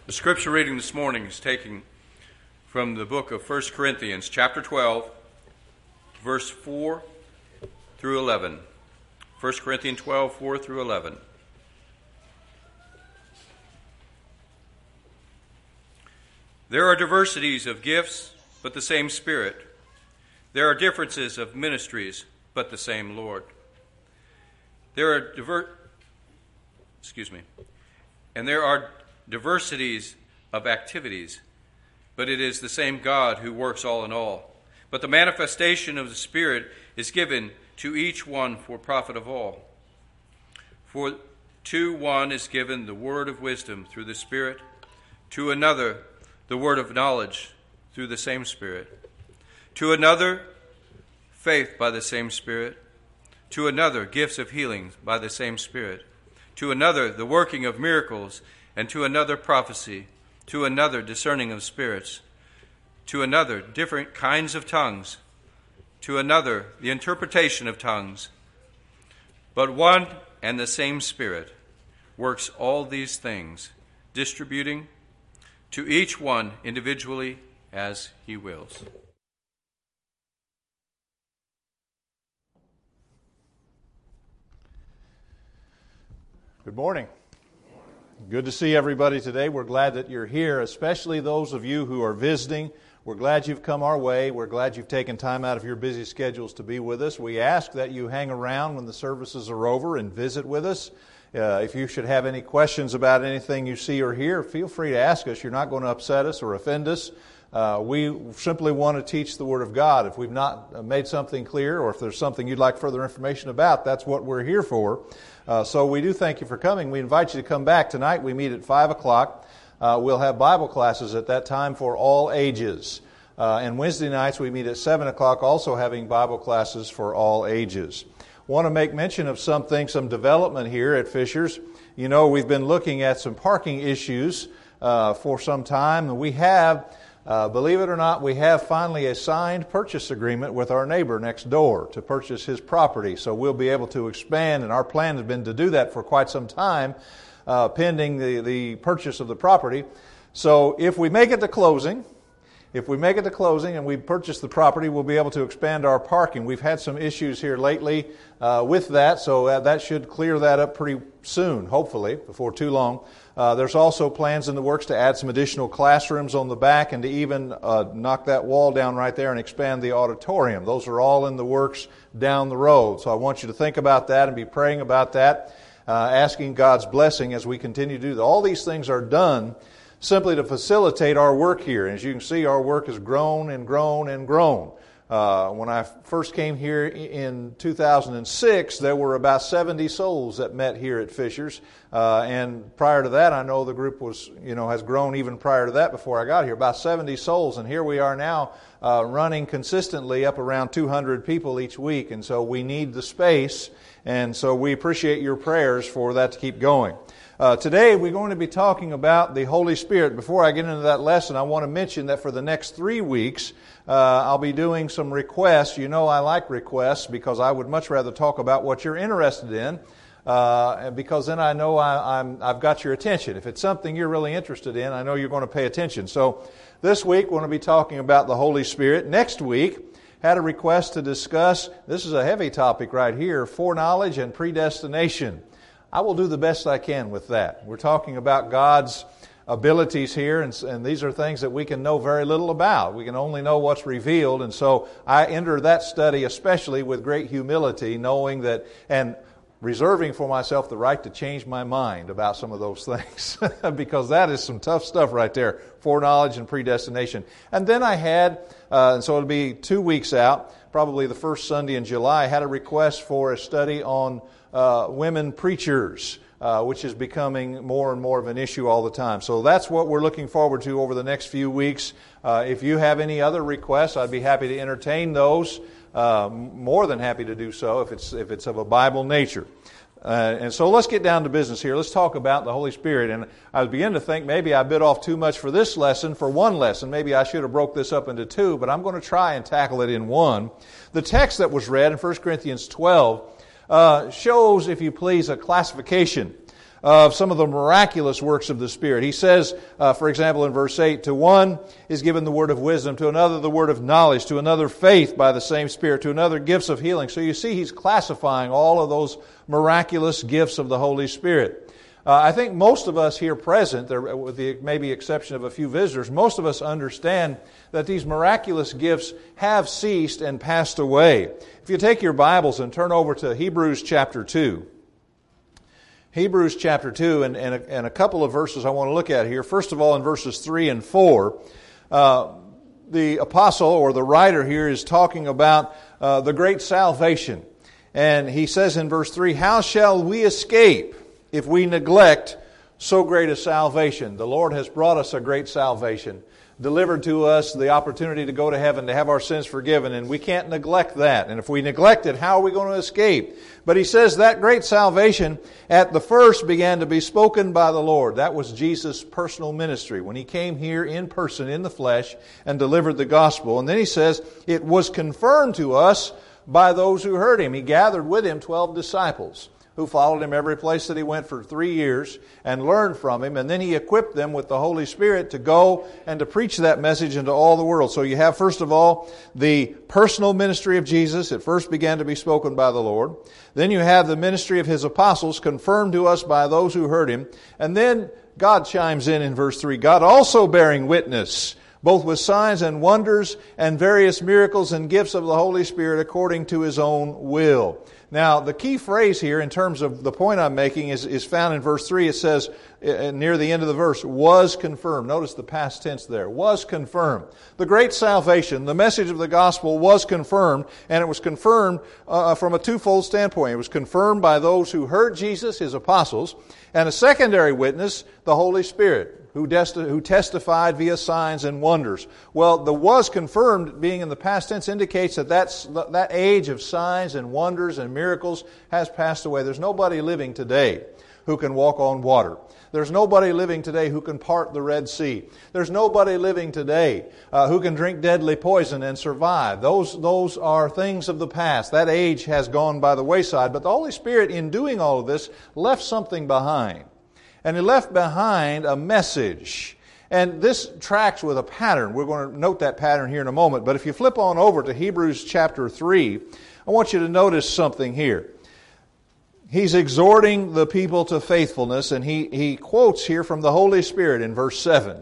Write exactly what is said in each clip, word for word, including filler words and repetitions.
The scripture reading this morning is taken from the book of First Corinthians, chapter twelve, verse four through eleven. First Corinthians twelve, four through eleven. There are diversities of gifts, but the same Spirit. There are differences of ministries, but the same Lord. There are diver- excuse me. And there are diversities of activities, but it is the same God who works all in all. But the manifestation of the Spirit is given to each one for profit of all. For to one is given the word of wisdom through the Spirit, to another the word of knowledge through the same Spirit, to another faith by the same Spirit, to another gifts of healing by the same Spirit, to another the working of miracles, and to another prophecy, to another discerning of spirits, to another different kinds of tongues, to another the interpretation of tongues. But one and the same Spirit works all these things, distributing to each one individually as he wills. Good morning. Good to see everybody today. We're glad that you're here, especially those of you who are visiting. We're glad you've come our way. We're glad you've taken time out of your busy schedules to be with us. We ask that you hang around when the services are over and visit with us. Uh, if you should have any questions about anything you see or hear, feel free to ask us. You're not going to upset us or offend us. Uh, we simply want to teach the Word of God. If we've not made something clear, or if there's something you'd like further information about, that's what we're here for. Uh, so we do thank you for coming. We invite you to come back tonight. We meet at five o'clock. Uh, we'll have Bible classes at that time for all ages. Uh, and Wednesday nights we meet at seven o'clock, also having Bible classes for all ages. Want to make mention of something, some development here at Fishers. You know, we've been looking at some parking issues uh, for some time, and we have, uh, believe it or not, we have finally a signed purchase agreement with our neighbor next door to purchase his property. So we'll be able to expand, and our plan has been to do that for quite some time, uh, pending the, the purchase of the property. So if we make it to closing, If we make it to closing and we purchase the property, we'll be able to expand our parking. We've had some issues here lately uh, with that, so uh, that should clear that up pretty soon, hopefully, before too long. Uh, there's also plans in the works to add some additional classrooms on the back and to even uh, knock that wall down right there and expand the auditorium. Those are all in the works down the road. So I want you to think about that and be praying about that, uh, asking God's blessing as we continue to do that. All these things are done simply to facilitate our work here. As you can see, our work has grown and grown and grown. Uh, when I first came here in two thousand six, there were about seventy souls that met here at Fishers. Uh, and prior to that, I know the group was, you know, has grown even prior to that before I got here, about seventy souls. And here we are now uh, running consistently up around two hundred people each week. And so we need the space. And so we appreciate your prayers for that to keep going. Uh, today we're going to be talking about the Holy Spirit. Before I get into that lesson, I want to mention that for the next three weeks, uh, I'll be doing some requests. You know I like requests because I would much rather talk about what you're interested in, uh, because then I know I, I'm, I've got your attention. If it's something you're really interested in, I know you're going to pay attention. So this week we're going to be talking about the Holy Spirit. Next week, had a request to discuss, this is a heavy topic right here, foreknowledge and predestination. I will do the best I can with that. We're talking about God's abilities here, and, and these are things that we can know very little about. We can only know what's revealed, and so I enter that study especially with great humility, knowing that, and reserving for myself the right to change my mind about some of those things, because that is some tough stuff right there, foreknowledge and predestination. And then I had, uh, and so it'll be two weeks out, probably the first Sunday in July, I had a request for a study on Uh, women preachers, uh, which is becoming more and more of an issue all the time. So that's what we're looking forward to over the next few weeks. Uh, if you have any other requests, I'd be happy to entertain those. Uh, more than happy to do so if it's if it's of a Bible nature. Uh, and so let's get down to business here. Let's talk about the Holy Spirit. And I begin to think maybe I bit off too much for this lesson, for one lesson. Maybe I should have broke this up into two, but I'm going to try and tackle it in one. The text that was read in First Corinthians twelve Uh, shows, if you please, a classification of some of the miraculous works of the Spirit. He says, uh, for example, in verse eight, to one is given the word of wisdom, to another the word of knowledge, to another faith by the same Spirit, to another gifts of healing. So you see he's classifying all of those miraculous gifts of the Holy Spirit. Uh, I think most of us here present, there, with the maybe exception of a few visitors, most of us understand that these miraculous gifts have ceased and passed away. If you take your Bibles and turn over to Hebrews chapter two. Hebrews chapter two, and, and, a, and a couple of verses I want to look at here. First of all, in verses three and four, uh, the apostle or the writer here is talking about uh, the great salvation. And he says in verse three, how shall we escape if we neglect so great a salvation? The Lord has brought us a great salvation, delivered to us the opportunity to go to heaven, to have our sins forgiven, and we can't neglect that. And if we neglect it, how are we going to escape? But he says that great salvation at the first began to be spoken by the Lord. That was Jesus' personal ministry when he came here in person, in the flesh, and delivered the gospel. And then he says it was confirmed to us by those who heard him. He gathered with him twelve disciples who followed him every place that he went for three years and learned from him. And then he equipped them with the Holy Spirit to go and to preach that message into all the world. So you have, first of all, the personal ministry of Jesus. It first began to be spoken by the Lord. Then you have the ministry of his apostles, confirmed to us by those who heard him. And then God chimes in in verse three, God also bearing witness, both with signs and wonders and various miracles and gifts of the Holy Spirit according to his own will. Now, the key phrase here in terms of the point I'm making is, is found in verse three. It says, uh, near the end of the verse, was confirmed. Notice the past tense there. Was confirmed. The great salvation, the message of the gospel was confirmed, and it was confirmed uh, from a twofold standpoint. It was confirmed by those who heard Jesus, his apostles, and a secondary witness, the Holy Spirit, who, desti- who testified via signs and wonders. Well, the was confirmed being in the past tense indicates that that's, that age of signs and wonders and miracles has passed away. There's nobody living today who can walk on water. There's nobody living today who can part the Red Sea. There's nobody living today uh, who can drink deadly poison and survive. Those, those are things of the past. That age has gone by the wayside. But the Holy Spirit, in doing all of this, left something behind. And he left behind a message. And this tracks with a pattern. We're going to note that pattern here in a moment. But if you flip on over to Hebrews chapter three, I want you to notice something here. He's exhorting the people to faithfulness, and he, he quotes here from the Holy Spirit in verse seven.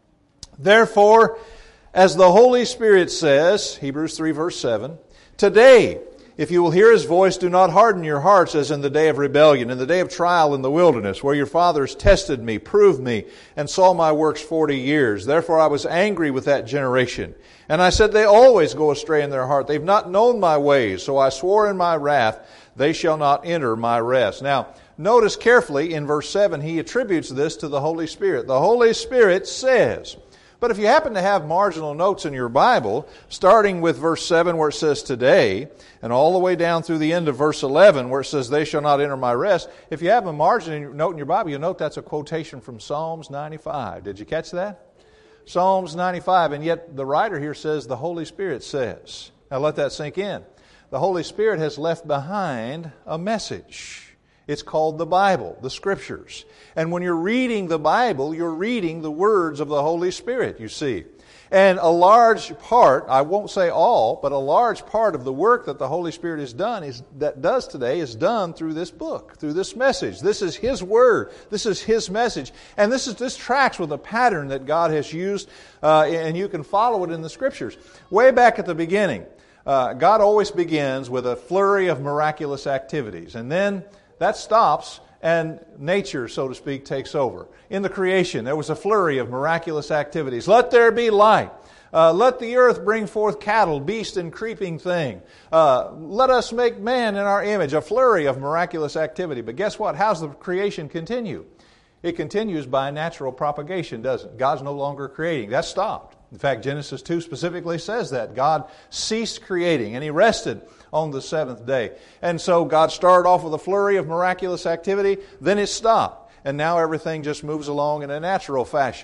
Therefore, as the Holy Spirit says, Hebrews three verse seven, today, if you will hear his voice, do not harden your hearts as in the day of rebellion, in the day of trial in the wilderness, where your fathers tested me, proved me, and saw my works forty years. Therefore I was angry with that generation. And I said, they always go astray in their heart. They've not known my ways. So I swore in my wrath, they shall not enter my rest. Now, notice carefully in verse seven, he attributes this to the Holy Spirit. The Holy Spirit says. But if you happen to have marginal notes in your Bible, starting with verse seven where it says today, and all the way down through the end of verse eleven where it says they shall not enter my rest, if you have a marginal note in your Bible, you'll note that's a quotation from Psalms ninety-five. Did you catch that? Psalms ninety-five, and yet the writer here says the Holy Spirit says. Now let that sink in. The Holy Spirit has left behind a message. It's called the Bible, the Scriptures. And when you're reading the Bible, you're reading the words of the Holy Spirit, you see. And a large part, I won't say all, but a large part of the work that the Holy Spirit has done, is that does today, is done through this book, through this message. This is His Word. This is His message. And this is this tracks with a pattern that God has used, uh, and you can follow it in the Scriptures. Way back at the beginning, uh, God always begins with a flurry of miraculous activities. And then that stops, and nature, so to speak, takes over. In the creation, there was a flurry of miraculous activities. Let there be light. Uh, let the earth bring forth cattle, beast, and creeping thing. Uh, let us make man in our image. A flurry of miraculous activity. But guess what? How's the creation continue? It continues by natural propagation, doesn't it? God's no longer creating. That stopped. In fact, Genesis two specifically says that. God ceased creating, and He rested on the seventh day. And so God started off with a flurry of miraculous activity, then it stopped. And now everything just moves along in a natural fashion.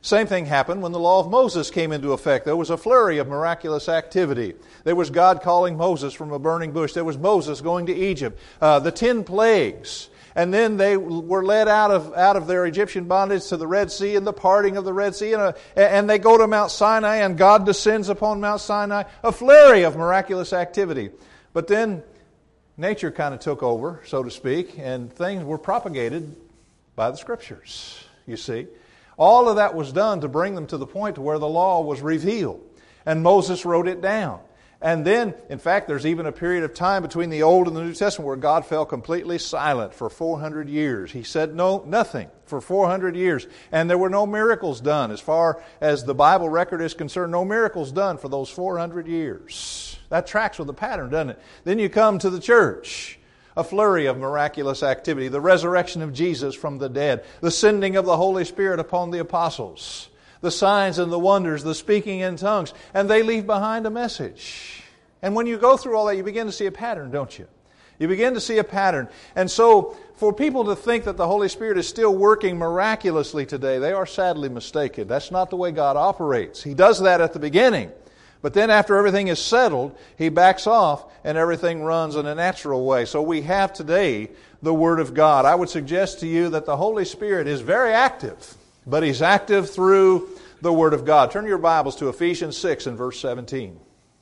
Same thing happened when the law of Moses came into effect. There was a flurry of miraculous activity. There was God calling Moses from a burning bush. There was Moses going to Egypt. Uh, the ten plagues. And then they were led out of out of their Egyptian bondage to the Red Sea and the parting of the Red Sea. And, a, and they go to Mount Sinai and God descends upon Mount Sinai. A flurry of miraculous activity. But then nature kind of took over, so to speak, and things were propagated by the Scriptures, you see. All of that was done to bring them to the point to where the law was revealed. And Moses wrote it down. And then, in fact, there's even a period of time between the Old and the New Testament where God fell completely silent for four hundred years. He said no, nothing for four hundred years. And there were no miracles done. As far as the Bible record is concerned, no miracles done for those four hundred years. That tracks with the pattern, doesn't it? Then you come to the church. A flurry of miraculous activity. The resurrection of Jesus from the dead. The sending of the Holy Spirit upon the apostles. The signs and the wonders, the speaking in tongues. And they leave behind a message. And when you go through all that, you begin to see a pattern, don't you? You begin to see a pattern. And so, for people to think that the Holy Spirit is still working miraculously today, they are sadly mistaken. That's not the way God operates. He does that at the beginning. But then after everything is settled, He backs off and everything runs in a natural way. So we have today the Word of God. I would suggest to you that the Holy Spirit is very active, but He's active through the Word of God. Turn your Bibles to Ephesians six and verse seventeen.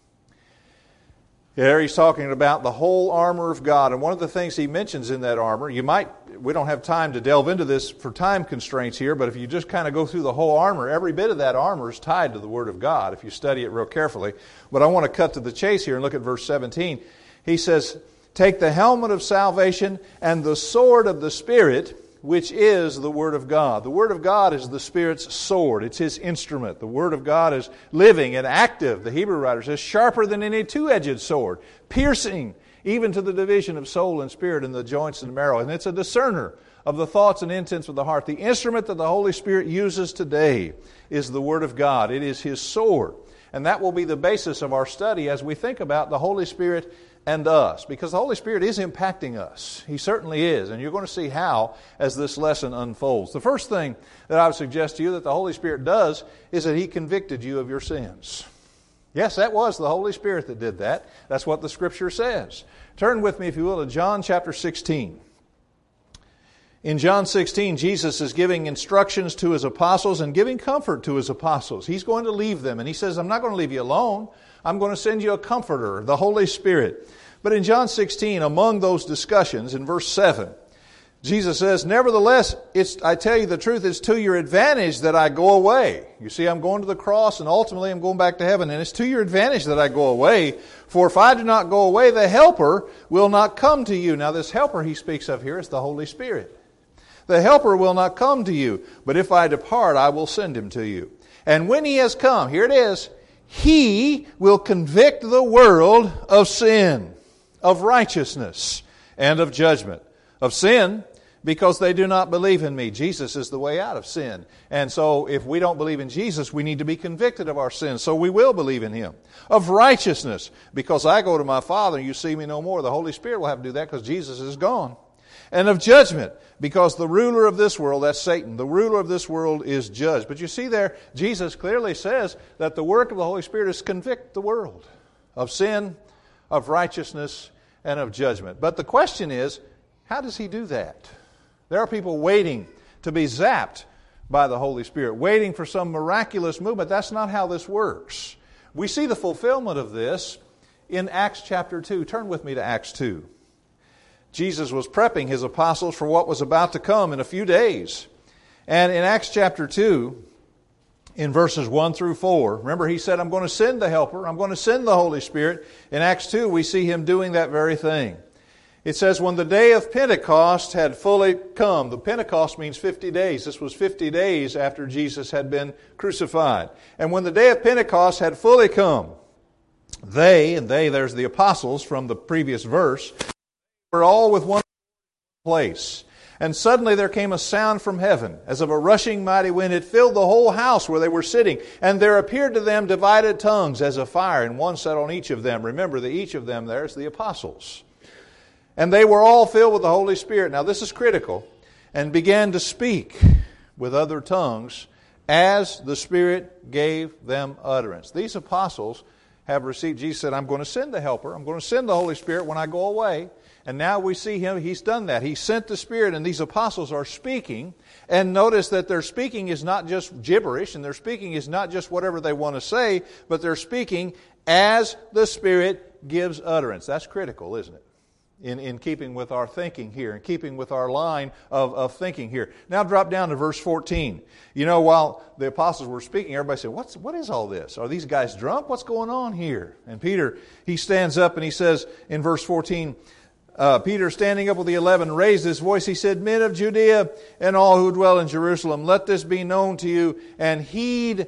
There he's talking about the whole armor of God. And one of the things he mentions in that armor, you might, we don't have time to delve into this for time constraints here, but if you just kind of go through the whole armor, every bit of that armor is tied to the Word of God if you study it real carefully. But I want to cut to the chase here and look at verse seventeen. He says, take the helmet of salvation and the sword of the Spirit, which is the Word of God. The Word of God is the Spirit's sword. It's His instrument. The Word of God is living and active. The Hebrew writer says, sharper than any two-edged sword, piercing even to the division of soul and spirit and the joints and marrow. And it's a discerner of the thoughts and intents of the heart. The instrument that the Holy Spirit uses today is the Word of God. It is His sword. And that will be the basis of our study as we think about the Holy Spirit and us, because the Holy Spirit is impacting us. He certainly is, and you're going to see how as this lesson unfolds. The first thing that I would suggest to you that the Holy Spirit does is that He convicted you of your sins. Yes, that was the Holy Spirit that did that. That's what the Scripture says. Turn with me, if you will, to John chapter sixteen. In John sixteen, Jesus is giving instructions to His apostles and giving comfort to His apostles. He's going to leave them, and He says, I'm not going to leave you alone. I'm going to send you a comforter, the Holy Spirit. But in John sixteen, among those discussions, in verse seven, Jesus says, nevertheless, it's, I tell you the truth, it's to your advantage that I go away. You see, I'm going to the cross, and ultimately I'm going back to heaven, and it's to your advantage that I go away. For if I do not go away, the Helper will not come to you. Now, this Helper he speaks of here is the Holy Spirit. The Helper will not come to you, but if I depart, I will send Him to you. And when He has come, here it is, He will convict the world of sin, of righteousness, and of judgment. Of sin, because they do not believe in me. Jesus is the way out of sin. And so if we don't believe in Jesus, we need to be convicted of our sins. So we will believe in Him. Of righteousness, because I go to my Father and you see me no more. The Holy Spirit will have to do that because Jesus is gone. And of judgment, because the ruler of this world, that's Satan, the ruler of this world is judged. But you see there, Jesus clearly says that the work of the Holy Spirit is to convict the world of sin, of righteousness, and of judgment. But the question is, how does He do that? There are people waiting to be zapped by the Holy Spirit, waiting for some miraculous movement. That's not how this works. We see the fulfillment of this in Acts chapter two. Turn with me to Acts two. Jesus was prepping His apostles for what was about to come in a few days. And in Acts chapter two, in verses one through four, remember He said, I'm going to send the Helper, I'm going to send the Holy Spirit. In Acts two, we see Him doing that very thing. It says, when the day of Pentecost had fully come. The Pentecost means fifty days. This was fifty days after Jesus had been crucified. And when the day of Pentecost had fully come, they, and they, there's the apostles from the previous verse, were all with one place. And suddenly there came a sound from heaven, as of a rushing mighty wind. It filled the whole house where they were sitting. And there appeared to them divided tongues as of fire, and one sat on each of them. Remember that each of them there is the apostles. And they were all filled with the Holy Spirit. Now this is critical. And began to speak with other tongues as the Spirit gave them utterance. These apostles have received, Jesus said, I'm going to send the Helper. I'm going to send the Holy Spirit when I go away. And now we see Him, He's done that. He sent the Spirit, and these apostles are speaking. And notice that their speaking is not just gibberish, and their speaking is not just whatever they want to say, but they're speaking as the Spirit gives utterance. That's critical, isn't it? In, in keeping with our thinking here, in keeping with our line of, of thinking here. Now drop down to verse fourteen. You know, while the apostles were speaking, everybody said, What's, what is all this? Are these guys drunk? What's going on here? And Peter, he stands up and he says in verse fourteen, uh, Peter, standing up with the eleven, raised his voice. He said, Men of Judea and all who dwell in Jerusalem, let this be known to you, and heed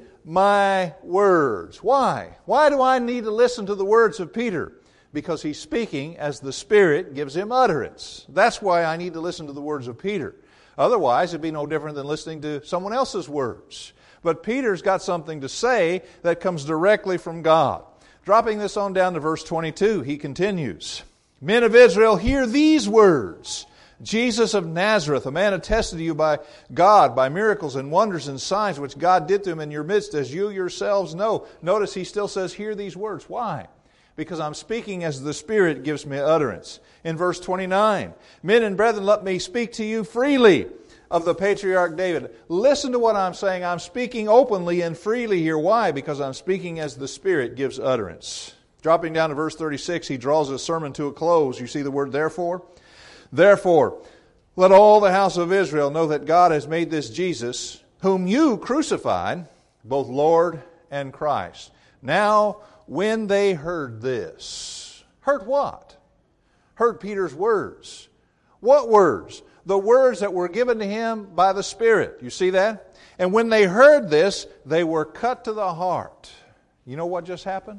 my words. Why? Why do I need to listen to the words of Peter? Because he's speaking as the Spirit gives him utterance. That's why I need to listen to the words of Peter. Otherwise, it'd be no different than listening to someone else's words. But Peter's got something to say that comes directly from God. Dropping this on down to verse twenty-two, he continues, Men of Israel, hear these words. Jesus of Nazareth, a man attested to you by God, by miracles and wonders and signs which God did to him in your midst, as you yourselves know. Notice he still says, hear these words. Why? Because I'm speaking as the Spirit gives me utterance. In verse twenty-nine, Men and brethren, let me speak to you freely of the patriarch David. Listen to what I'm saying. I'm speaking openly and freely here. Why? Because I'm speaking as the Spirit gives utterance. Dropping down to verse thirty-six, he draws his sermon to a close. You see the word therefore? Therefore, let all the house of Israel know that God has made this Jesus, whom you crucified, both Lord and Christ. Now, when they heard this, heard what? Heard Peter's words. What words? The words that were given to him by the Spirit. You see that? And when they heard this, they were cut to the heart. You know what just happened?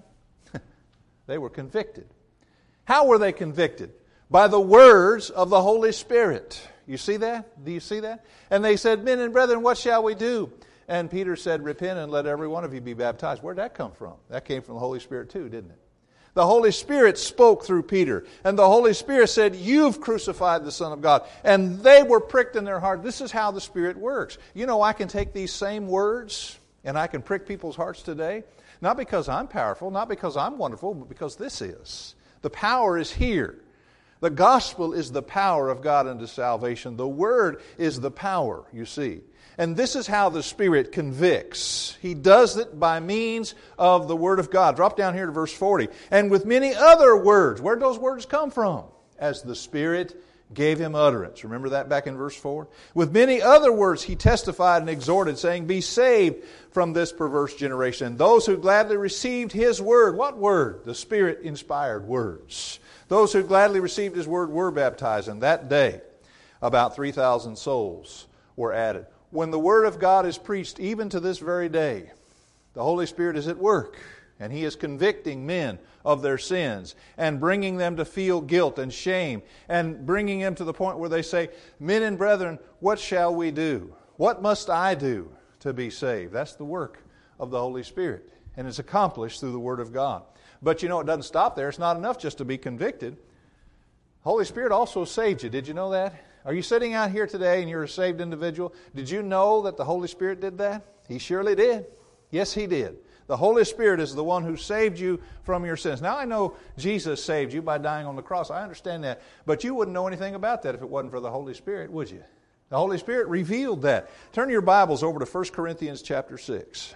They were convicted. How were they convicted? By the words of the Holy Spirit. You see that? Do you see that? And they said, Men and brethren, what shall we do? And Peter said, Repent and let every one of you be baptized. Where did that come from? That came from the Holy Spirit too, didn't it? The Holy Spirit spoke through Peter. And the Holy Spirit said, You've crucified the Son of God. And they were pricked in their heart. This is how the Spirit works. You know, I can take these same words and I can prick people's hearts today. Not because I'm powerful, not because I'm wonderful, but because this is. The power is here. The gospel is the power of God unto salvation. The Word is the power, you see. And this is how the Spirit convicts. He does it by means of the Word of God. Drop down here to verse forty. And with many other words. Where did those words come from? As the Spirit gave him utterance. Remember that back in verse four? With many other words he testified and exhorted, saying, Be saved from this perverse generation. And those who gladly received His Word. What Word? The Spirit-inspired words. Those who gladly received His Word were baptized. And that day, about three thousand souls were added. When the Word of God is preached, even to this very day, the Holy Spirit is at work. And He is convicting men of their sins and bringing them to feel guilt and shame and bringing them to the point where they say, Men and brethren, what shall we do? What must I do to be saved? That's the work of the Holy Spirit. And it's accomplished through the Word of God. But you know, it doesn't stop there. It's not enough just to be convicted. The Holy Spirit also saved you. Did you know that? Are you sitting out here today and you're a saved individual? Did you know that the Holy Spirit did that? He surely did. Yes, He did. The Holy Spirit is the one who saved you from your sins. Now, I know Jesus saved you by dying on the cross. I understand that. But you wouldn't know anything about that if it wasn't for the Holy Spirit, would you? The Holy Spirit revealed that. Turn your Bibles over to First Corinthians chapter six.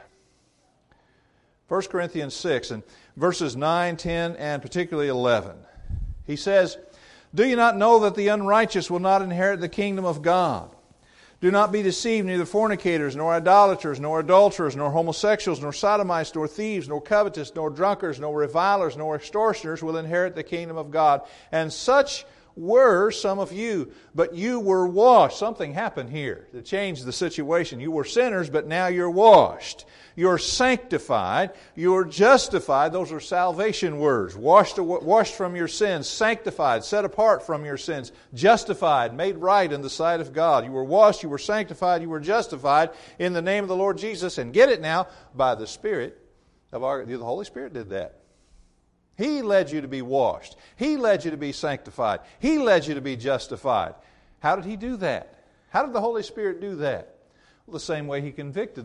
First Corinthians six and verses nine, ten, and particularly eleven. He says, Do you not know that the unrighteous will not inherit the kingdom of God? Do not be deceived, neither fornicators, nor idolaters, nor adulterers, nor homosexuals, nor sodomites, nor thieves, nor covetous, nor drunkards, nor revilers, nor extortioners will inherit the kingdom of God. And such were some of you, but you were washed. Something happened here to change the situation. You were sinners, but now you're washed. You're sanctified. You're justified. Those are salvation words. Washed, washed from your sins, sanctified, set apart from your sins, justified, made right in the sight of God. You were washed, you were sanctified, you were justified in the name of the Lord Jesus. And get it now, by the Spirit of our... The Holy Spirit did that. He led you to be washed. He led you to be sanctified. He led you to be justified. How did He do that? How did the Holy Spirit do that? Well, the same way He convicted them.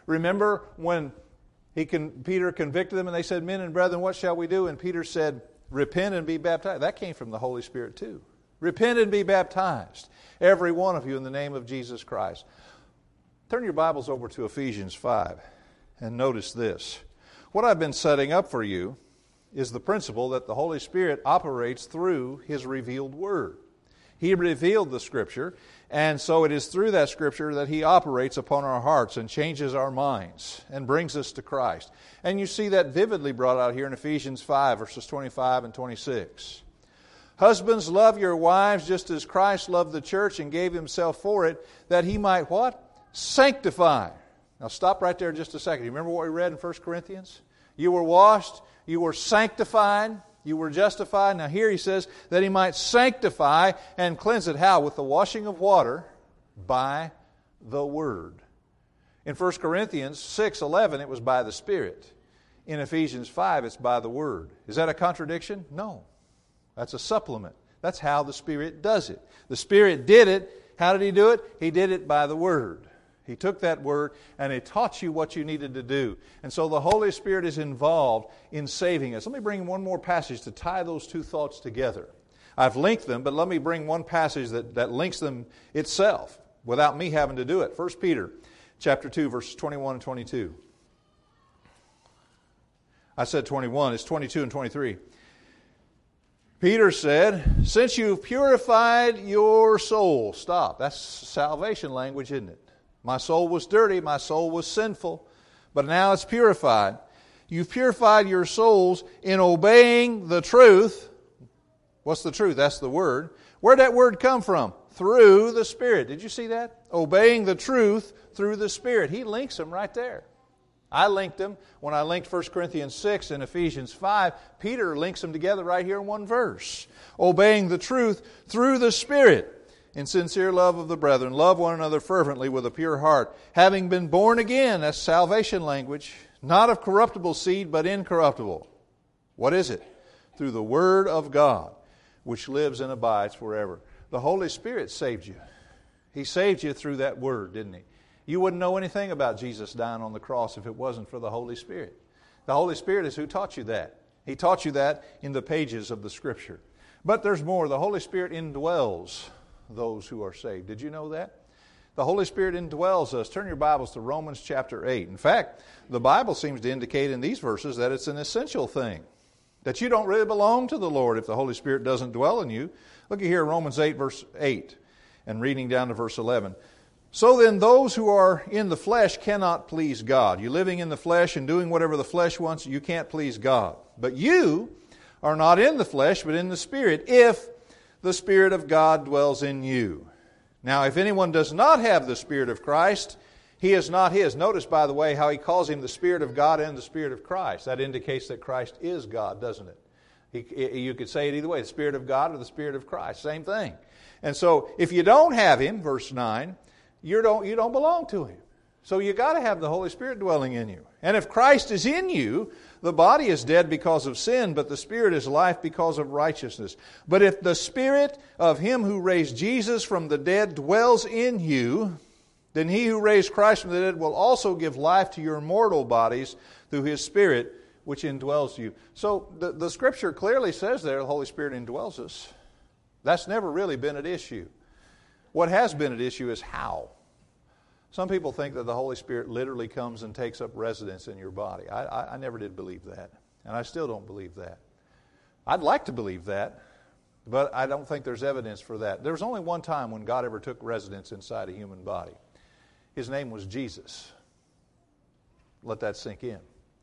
Remember when he con- Peter convicted them and they said, "Men and brethren, what shall we do?" And Peter said, "Repent and be baptized." That came from the Holy Spirit too. Repent and be baptized, every one of you, in the name of Jesus Christ. Turn your Bibles over to Ephesians five and notice this. What I've been setting up for you is the principle that the Holy Spirit operates through His revealed Word. He revealed the Scripture, and so it is through that Scripture that He operates upon our hearts and changes our minds and brings us to Christ. And you see that vividly brought out here in Ephesians five, verses twenty-five and twenty-six. Husbands, love your wives just as Christ loved the church and gave Himself for it, that He might what? Sanctify. Now stop right there just a second. You remember what we read in First Corinthians? You were washed, you were sanctified, you were justified. Now here he says that He might sanctify and cleanse it. How? With the washing of water by the Word. In First Corinthians six eleven, it was by the Spirit. In Ephesians five, it's by the Word. Is that a contradiction? No. That's a supplement. That's how the Spirit does it. The Spirit did it. How did He do it? He did it by the Word. He took that Word and He taught you what you needed to do. And so the Holy Spirit is involved in saving us. Let me bring one more passage to tie those two thoughts together. I've linked them, but let me bring one passage that, that links them itself without me having to do it. First Peter chapter two, verses twenty-one and twenty-two. I said twenty-one, it's twenty-two and twenty-three. Peter said, "Since you've purified your soul." Stop. That's salvation language, isn't it? My soul was dirty, my soul was sinful, but now it's purified. You've purified your souls in obeying the truth. What's the truth? That's the Word. Where'd that Word come from? Through the Spirit. Did you see that? Obeying the truth through the Spirit. He links them right there. I linked them when I linked First Corinthians six and Ephesians five. Peter links them together right here in one verse. Obeying the truth through the Spirit. In sincere love of the brethren, love one another fervently with a pure heart, having been born again, that's salvation language, not of corruptible seed, but incorruptible. What is it? Through the Word of God, which lives and abides forever. The Holy Spirit saved you. He saved you through that Word, didn't He? You wouldn't know anything about Jesus dying on the cross if it wasn't for the Holy Spirit. The Holy Spirit is who taught you that. He taught you that in the pages of the Scripture. But there's more. The Holy Spirit indwells those who are saved. Did you know that? The Holy Spirit indwells us. Turn your Bibles to Romans chapter eight. In fact, the Bible seems to indicate in these verses that it's an essential thing. That you don't really belong to the Lord if the Holy Spirit doesn't dwell in you. Look at here, Romans eight, verse eight, and reading down to verse eleven. So then those who are in the flesh cannot please God. You living in the flesh and doing whatever the flesh wants, you can't please God. But you are not in the flesh, but in the Spirit, if the Spirit of God dwells in you. Now, if anyone does not have the Spirit of Christ, he is not his. Notice, by the way, how he calls Him the Spirit of God and the Spirit of Christ. That indicates that Christ is God, doesn't it? He, you could say it either way, the Spirit of God or the Spirit of Christ. Same thing. And so, if you don't have Him, verse nine, you don't, you don't belong to Him. So you got to have the Holy Spirit dwelling in you. And if Christ is in you, the body is dead because of sin, but the Spirit is life because of righteousness. But if the Spirit of Him who raised Jesus from the dead dwells in you, then He who raised Christ from the dead will also give life to your mortal bodies through His Spirit, which indwells you. So the, the Scripture clearly says there the Holy Spirit indwells us. That's never really been at issue. What has been at issue is how. Some people think that the Holy Spirit literally comes and takes up residence in your body. I, I, I never did believe that, and I still don't believe that. I'd like to believe that, but I don't think there's evidence for that. There was only one time when God ever took residence inside a human body. His name was Jesus. Let that sink in.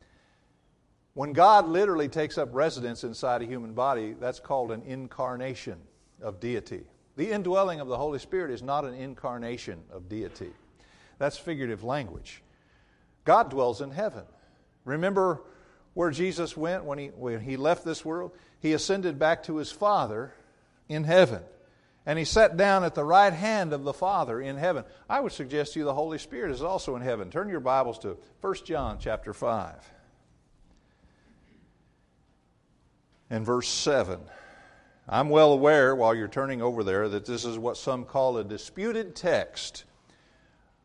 When God literally takes up residence inside a human body, that's called an incarnation of deity. The indwelling of the Holy Spirit is not an incarnation of deity. That's figurative language. God dwells in heaven. Remember where Jesus went when he, when he left this world? He ascended back to His Father in heaven. And He sat down at the right hand of the Father in heaven. I would suggest to you the Holy Spirit is also in heaven. Turn your Bibles to First John chapter five. And verse seven. I'm well aware, while you're turning over there, that this is what some call a disputed text.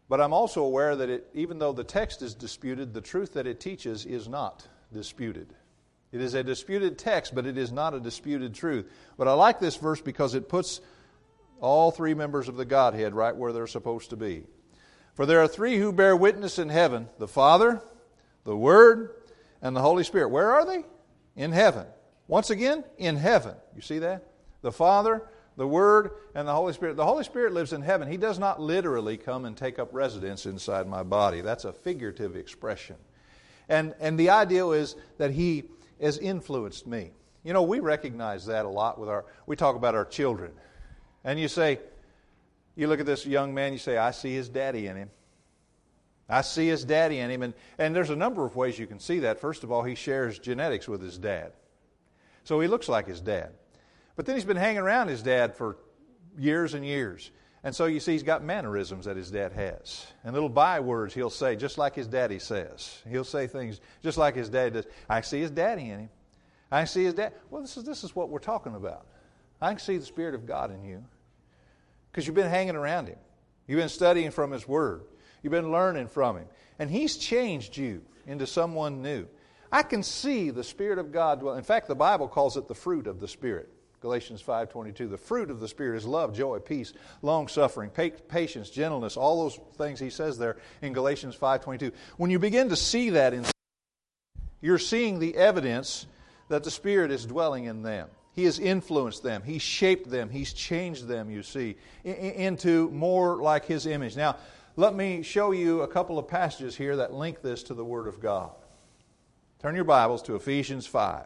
But I'm also aware that it, even though the text is disputed, the truth that it teaches is not disputed. It is a disputed text, but it is not a disputed truth. But I like this verse because it puts all three members of the Godhead right where they're supposed to be. For there are three who bear witness in heaven, the Father, the Word, and the Holy Spirit. Where are they? In heaven. Once again, in heaven. You see that? The Father, the Word, and the Holy Spirit. The Holy Spirit lives in heaven. He does not literally come and take up residence inside my body. That's a figurative expression. And, and the idea is that He has influenced me. You know, we recognize that a lot with our, we talk about our children. And you say, you look at this young man, you say, I see his daddy in him. I see his daddy in him. And, and there's a number of ways you can see that. First of all, he shares genetics with his dad. So he looks like his dad. But then he's been hanging around his dad for years and years. And so you see he's got mannerisms that his dad has. And little bywords he'll say just like his daddy says. He'll say things just like his dad does. I see his daddy in him. I see his dad. Well, this is, this is what we're talking about. I can see the Spirit of God in you. Because you've been hanging around Him. You've been studying from His Word. You've been learning from Him. And He's changed you into someone new. I can see the Spirit of God dwell. In fact, the Bible calls it the fruit of the Spirit. Galatians five twenty-two. The fruit of the Spirit is love, joy, peace, long-suffering, patience, gentleness, all those things he says there in Galatians five twenty-two. When you begin to see that, in, you're seeing the evidence that the Spirit is dwelling in them. He has influenced them. He's shaped them. He's changed them, you see, into more like His image. Now, let me show you a couple of passages here that link this to the Word of God. Turn your Bibles to Ephesians five.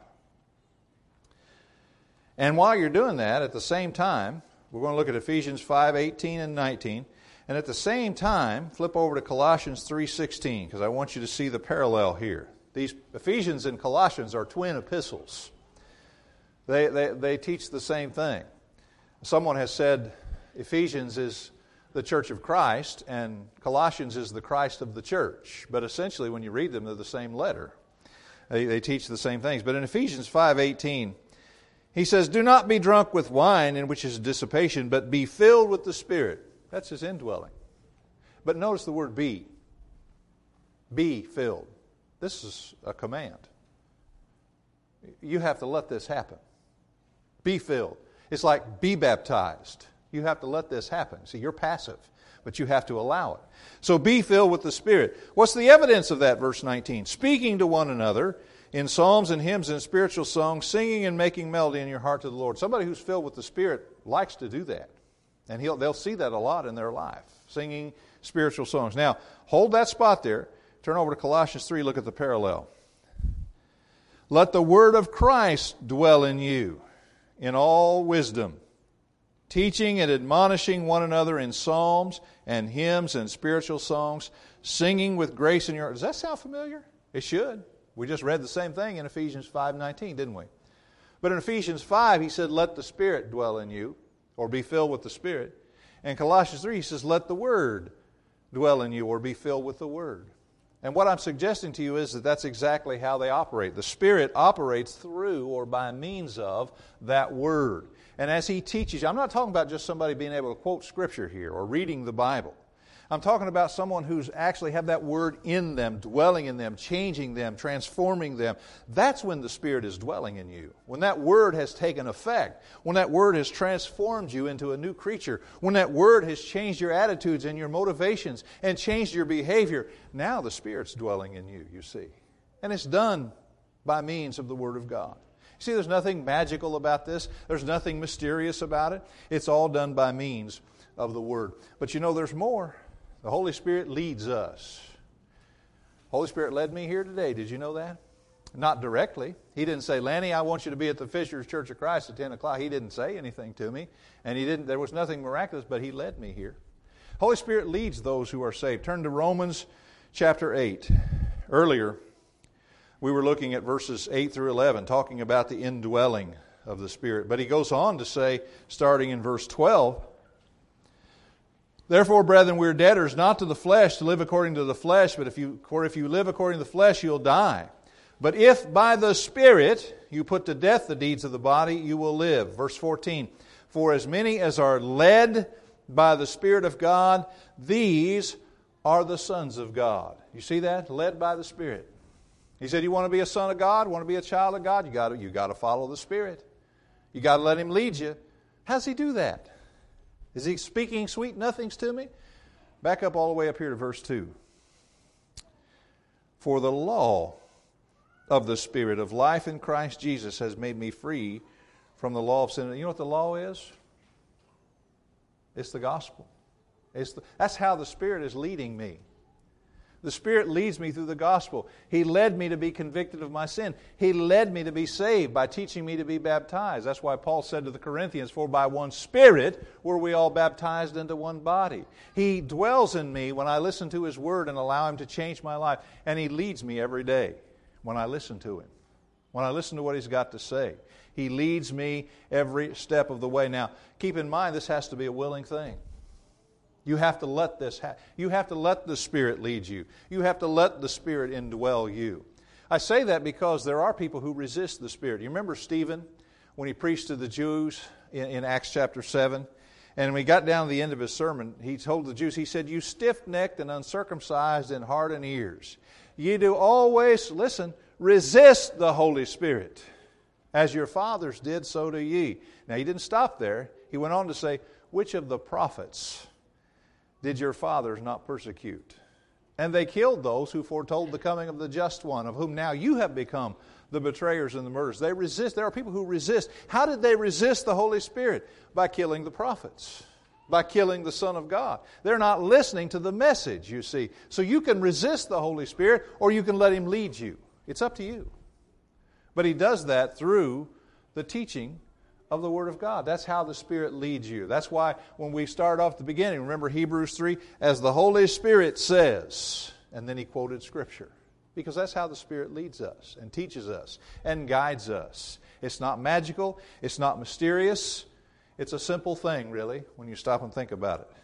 And while you're doing that, at the same time, we're going to look at Ephesians five, eighteen and nineteen. And at the same time, flip over to Colossians three sixteen, because I want you to see the parallel here. These Ephesians and Colossians are twin epistles. They, they, they teach the same thing. Someone has said Ephesians is the church of Christ and Colossians is the Christ of the church. But essentially, when you read them, they're the same letter. They, they teach the same things. But in Ephesians five eighteen, he says, do not be drunk with wine, in which is dissipation, but be filled with the Spirit. That's His indwelling. But notice the word be. Be filled. This is a command. You have to let this happen. Be filled. It's like be baptized. You have to let this happen. See, you're passive, but you have to allow it. So be filled with the Spirit. What's the evidence of that? Verse nineteen. Speaking to one another in psalms and hymns and spiritual songs, singing and making melody in your heart to the Lord. Somebody who's filled with the Spirit likes to do that. And he'll, they'll see that a lot in their life. Singing spiritual songs. Now, hold that spot there. Turn over to Colossians three. Look at the parallel. Let the word of Christ dwell in you in all wisdom, teaching and admonishing one another in psalms and hymns and spiritual songs, singing with grace in your heart. Does that sound familiar? It should. We just read the same thing in Ephesians five nineteen, didn't we? But in Ephesians five, he said, let the Spirit dwell in you, or be filled with the Spirit. And Colossians three, he says, let the Word dwell in you, or be filled with the Word. And what I'm suggesting to you is that that's exactly how they operate. The Spirit operates through or by means of that Word. And as He teaches you, I'm not talking about just somebody being able to quote Scripture here or reading the Bible. I'm talking about someone who's actually have that Word in them, dwelling in them, changing them, transforming them. That's when the Spirit is dwelling in you. When that Word has taken effect. When that Word has transformed you into a new creature. When that Word has changed your attitudes and your motivations and changed your behavior. Now the Spirit's dwelling in you, you see. And it's done by means of the Word of God. See, there's nothing magical about this. There's nothing mysterious about it. It's all done by means of the Word. But you know, there's more. The Holy Spirit leads us. Holy Spirit led me here today. Did you know that? Not directly. He didn't say, Lanny, I want you to be at the Fishers Church of Christ at ten o'clock. He didn't say anything to me. And he didn't. There was nothing miraculous, but He led me here. Holy Spirit leads those who are saved. Turn to Romans chapter eight. Earlier, we were looking at verses eight through eleven, talking about the indwelling of the Spirit. But he goes on to say, starting in verse twelve, therefore, brethren, we are debtors not to the flesh to live according to the flesh, but if you, for if you live according to the flesh, you'll die. But if by the Spirit you put to death the deeds of the body, you will live. Verse fourteen, for as many as are led by the Spirit of God, these are the sons of God. You see that? Led by the Spirit. He said, you want to be a son of God, want to be a child of God, you got to, you got to follow the Spirit. You got to let Him lead you. How does He do that? Is He speaking sweet nothings to me? Back up all the way up here to verse two. For the law of the Spirit of life in Christ Jesus has made me free from the law of sin. You know what the law is? It's the gospel. It's the, that's how the Spirit is leading me. The Spirit leads me through the gospel. He led me to be convicted of my sin. He led me to be saved by teaching me to be baptized. That's why Paul said to the Corinthians, for by one Spirit were we all baptized into one body. He dwells in me when I listen to His Word and allow Him to change my life. And He leads me every day when I listen to Him. When I listen to what He's got to say. He leads me every step of the way. Now, keep in mind, this has to be a willing thing. You have to let this ha- you have to let the Spirit lead you. You have to let the Spirit indwell you. I say that because there are people who resist the Spirit. You remember Stephen when he preached to the Jews in, in Acts chapter seven? And when he got down to the end of his sermon, he told the Jews, he said, you stiff-necked and uncircumcised in heart and ears, ye do always, listen, resist the Holy Spirit. As your fathers did, so do ye. Now he didn't stop there. He went on to say, which of the prophets did your fathers not persecute? And they killed those who foretold the coming of the just one, of whom now you have become the betrayers and the murderers. They resist. There are people who resist. How did they resist the Holy Spirit? By killing the prophets. By killing the Son of God. They're not listening to the message, you see. So you can resist the Holy Spirit or you can let Him lead you. It's up to you. But He does that through the teaching of the Word of God. That's how the Spirit leads you. That's why when we start off at the beginning, remember Hebrews three, as the Holy Spirit says, and then he quoted Scripture. Because that's how the Spirit leads us and teaches us and guides us. It's not magical. It's not mysterious. It's a simple thing, really, when you stop and think about it.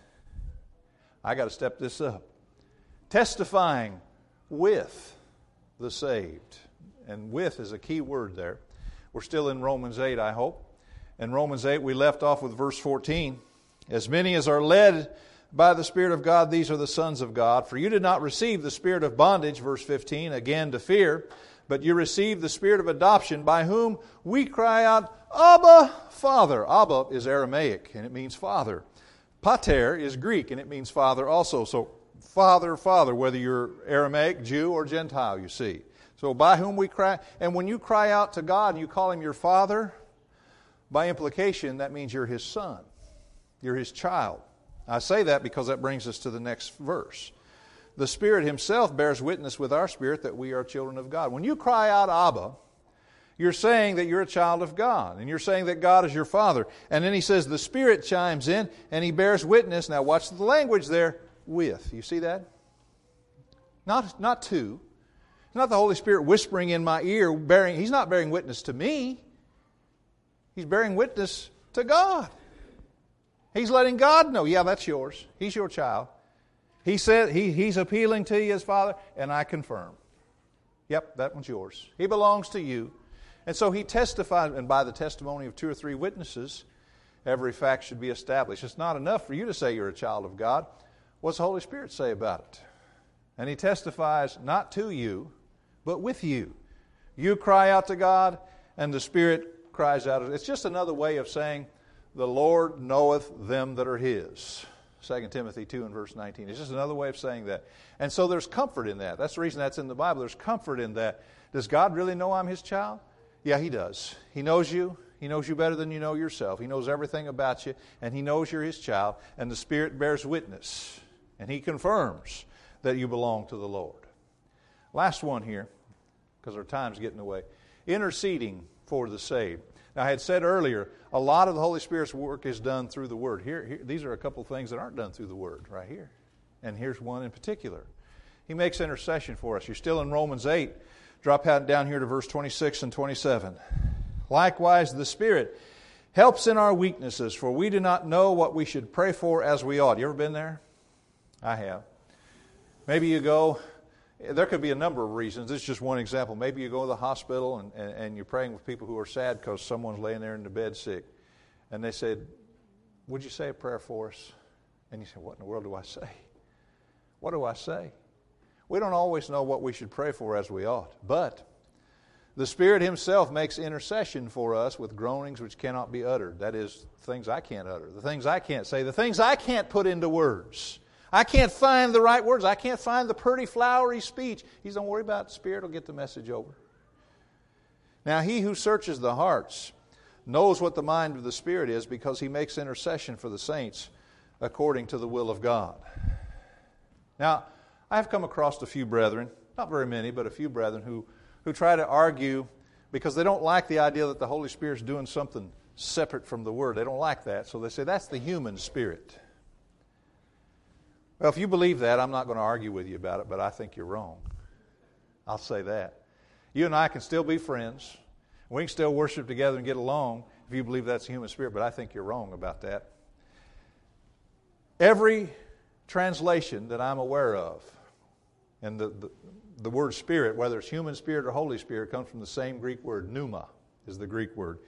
I got to step this up. Testifying with the saved. And with is a key word there. We're still in Romans eight, I hope. In Romans eight, we left off with verse fourteen. As many as are led by the Spirit of God, these are the sons of God. For you did not receive the spirit of bondage, verse fifteen, again to fear, but you received the Spirit of adoption, by whom we cry out, Abba, Father. Abba is Aramaic, and it means father. Pater is Greek, and it means father also. So, Father, Father, whether you're Aramaic, Jew, or Gentile, you see. So, by whom we cry, and when you cry out to God and you call Him your Father, by implication, that means you're His son. You're His child. I say that because that brings us to the next verse. The Spirit Himself bears witness with our spirit that we are children of God. When you cry out, Abba, you're saying that you're a child of God. And you're saying that God is your Father. And then He says the Spirit chimes in and He bears witness. Now watch the language there, with. You see that? Not, not to. It's not the Holy Spirit whispering in my ear. Bearing, He's not bearing witness to me. He's bearing witness to God. He's letting God know, yeah, that's yours. He's your child. He said he, He's appealing to you as Father, and I confirm. Yep, that one's yours. He belongs to you. And so He testified, and by the testimony of two or three witnesses, every fact should be established. It's not enough for you to say you're a child of God. What's the Holy Spirit say about it? And He testifies not to you, but with you. You cry out to God, and the Spirit cries out. It's just another way of saying, the Lord knoweth them that are His. Second Timothy two and verse nineteen. It's just another way of saying that. And so there's comfort in that. That's the reason that's in the Bible. There's comfort in that. Does God really know I'm His child? Yeah, He does. He knows you. He knows you better than you know yourself. He knows everything about you, and He knows you're His child, and the Spirit bears witness, and He confirms that you belong to the Lord. Last one here, because our time's getting away. Interceding for the saved. Now, I had said earlier, a lot of the Holy Spirit's work is done through the Word. Here, here, these are a couple of things that aren't done through the Word, right here. And here's one in particular. He makes intercession for us. You're still in Romans eight. Drop down here to verse twenty-six and twenty-seven. Likewise, the Spirit helps in our weaknesses, for we do not know what we should pray for as we ought. You ever been there? I have. Maybe you go... There could be a number of reasons. This is just one example. Maybe you go to the hospital and, and, and you're praying with people who are sad because someone's laying there in the bed sick. And they said, would you say a prayer for us? And you say, what in the world do I say? What do I say? We don't always know what we should pray for as we ought, but the Spirit Himself makes intercession for us with groanings which cannot be uttered. That is, things I can't utter, the things I can't say, the things I can't put into words. I can't find the right words. I can't find the pretty, flowery speech. He says, don't worry about it. The Spirit will get the message over. Now, He who searches the hearts knows what the mind of the Spirit is, because He makes intercession for the saints according to the will of God. Now, I have come across a few brethren, not very many, but a few brethren who, who try to argue because they don't like the idea that the Holy Spirit's doing something separate from the Word. They don't like that, so they say that's the human spirit. Well, if you believe that, I'm not going to argue with you about it, but I think you're wrong. I'll say that. You and I can still be friends. We can still worship together and get along if you believe that's the human spirit, but I think you're wrong about that. Every translation that I'm aware of, and the, the, the word spirit, whether it's human spirit or Holy Spirit, comes from the same Greek word. Pneuma is the Greek word.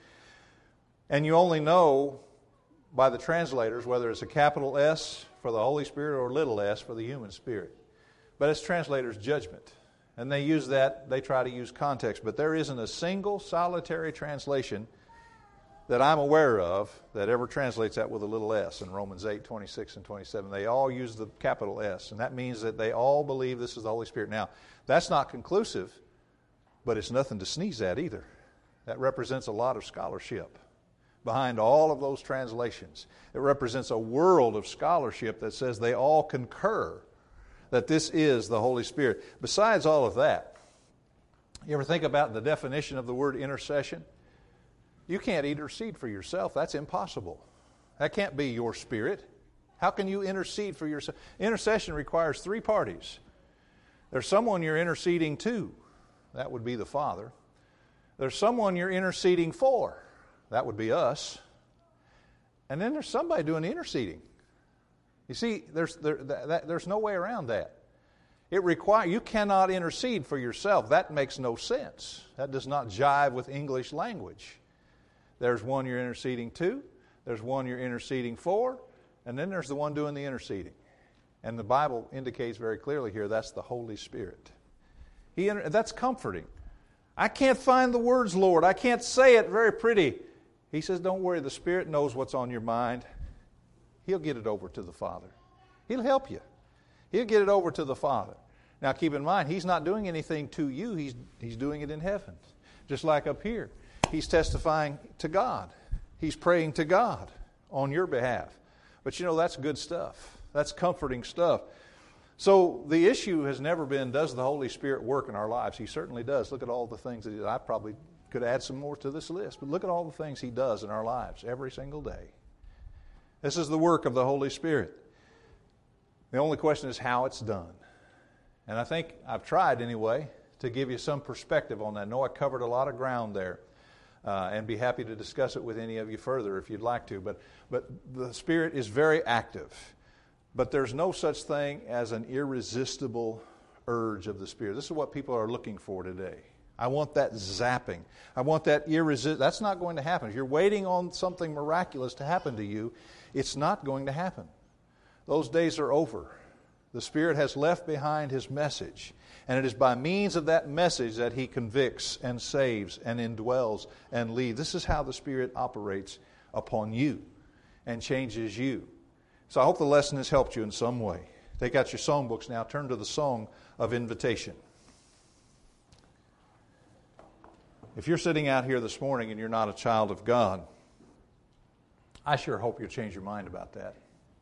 And you only know by the translators whether it's a capital S for the Holy Spirit or a little s for the human spirit. But it's translators' judgment. And they use that, they try to use context. But there isn't a single solitary translation that I'm aware of that ever translates that with a little s in Romans eight, twenty-six and twenty-seven. They all use the capital S, and that means that they all believe this is the Holy Spirit. Now, that's not conclusive, but it's nothing to sneeze at either. That represents a lot of scholarship behind all of those translations. It represents a world of scholarship that says they all concur that this is the Holy Spirit. Besides all of that, you ever think about the definition of the word intercession? You can't intercede for yourself. That's impossible. That can't be your spirit. How can you intercede for yourself? Intercession requires three parties. There's someone you're interceding to. That would be the Father. There's someone you're interceding for. That would be us. And then there's somebody doing the interceding. You see, there's there, that, there's no way around that. It require you cannot intercede for yourself. That makes no sense. That does not jive with English language. There's one you're interceding to, there's one you're interceding for, and then there's the one doing the interceding. And the Bible indicates very clearly here that's the Holy Spirit. He that's comforting. I can't find the words, Lord. I can't say it very pretty. He says, don't worry, the Spirit knows what's on your mind. He'll get it over to the Father. He'll help you. He'll get it over to the Father. Now keep in mind, He's not doing anything to you. He's, he's doing it in heaven. Just like up here. He's testifying to God. He's praying to God on your behalf. But you know, that's good stuff. That's comforting stuff. So the issue has never been, does the Holy Spirit work in our lives? He certainly does. Look at all the things that he, I probably could add some more to this list, but look at all the things He does in our lives every single day. This is the work of the Holy Spirit. The only question is how it's done. And I think I've tried anyway to give you some perspective on that. I know I covered a lot of ground there. Uh, and be happy to discuss it with any of you further if you'd like to. But, but the Spirit is very active. But there's no such thing as an irresistible urge of the Spirit. This is what people are looking for today. I want that zapping. I want that irresistible. That's not going to happen. If you're waiting on something miraculous to happen to you, it's not going to happen. Those days are over. The Spirit has left behind His message. And it is by means of that message that He convicts and saves and indwells and leads. This is how the Spirit operates upon you and changes you. So I hope the lesson has helped you in some way. Take out your songbooks now. Turn to the song of invitation. If you're sitting out here this morning and you're not a child of God, I sure hope you'll change your mind about that.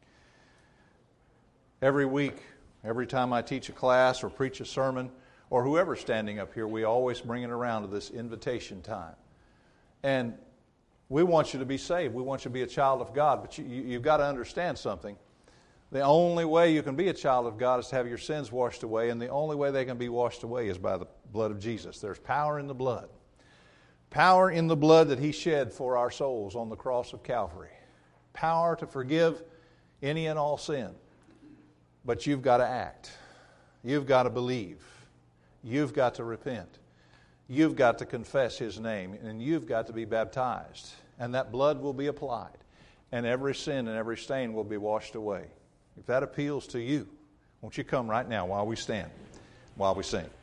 Every week, every time I teach a class or preach a sermon, or whoever's standing up here, we always bring it around to this invitation time. And we want you to be saved. We want you to be a child of God. But you, you, you've got to understand something. The only way you can be a child of God is to have your sins washed away, and the only way they can be washed away is by the blood of Jesus. There's power in the blood. Power in the blood that He shed for our souls on the cross of Calvary. Power to forgive any and all sin. But you've got to act. You've got to believe. You've got to repent. You've got to confess His name. And you've got to be baptized. And that blood will be applied. And every sin and every stain will be washed away. If that appeals to you, Won't you come right now while we stand, while we sing?